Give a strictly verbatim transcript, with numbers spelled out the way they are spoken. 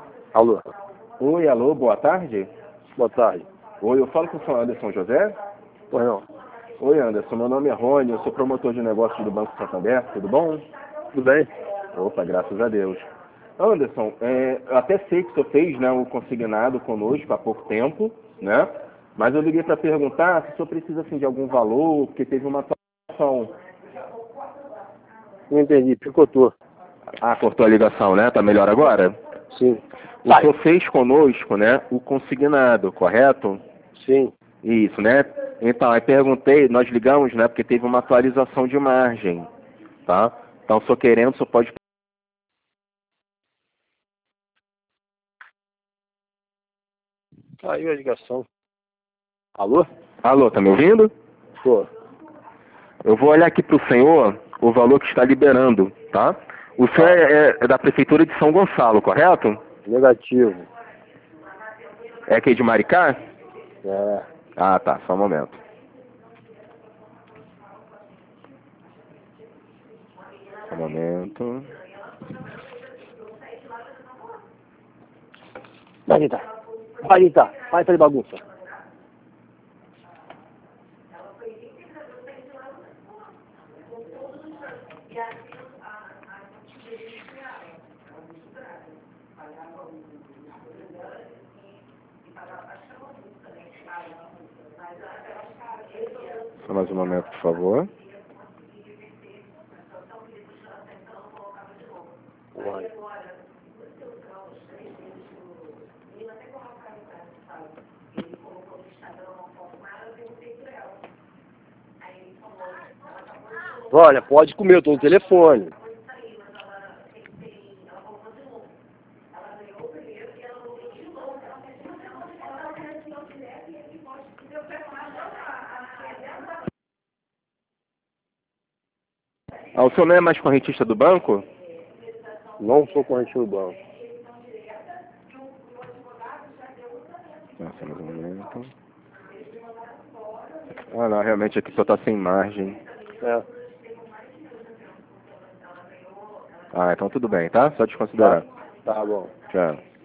Alô? Oi, alô, boa tarde. Boa tarde. Oi, eu falo com o senhor Anderson José? Pois não. Oi, Anderson, meu nome é Rony, eu sou promotor de negócios do Banco Santander, tudo bom? Tudo bem? Opa, graças a Deus. Anderson, é, eu até sei que o senhor fez, né, o consignado conosco há pouco tempo, né? Mas eu liguei para perguntar se o senhor precisa assim, de algum valor, porque teve uma atualização. Não entendi, picotou. Ah, cortou a ligação, né? Tá melhor agora? Sim. O senhor fez conosco, né, o consignado, correto? Sim. Isso, né? Então, aí perguntei, nós ligamos, né, porque teve uma atualização de margem, tá? Então, se eu querendo, o senhor pode... Caiu a ligação. Alô? Alô, tá me ouvindo? Tô. Eu vou olhar aqui pro senhor o valor que está liberando, tá? O senhor Tá. é, é da Prefeitura de São Gonçalo, correto? Negativo. É aqui de Maricá? É. Ah, tá, só um momento. Só um momento. Vai deitar. Vai deitar. Vai fazer bagunça. Só mais um momento, por favor. Vai. Olha, pode comer, eu tô no telefone. Ah, o senhor não é mais correntista do banco? Não sou corrente do banco. Nossa, mais um momento. Ah, não, realmente aqui só tá sem margem. É. Ah, então tudo bem, tá? Só Tá. desconsiderar. Tá bom. Tchau.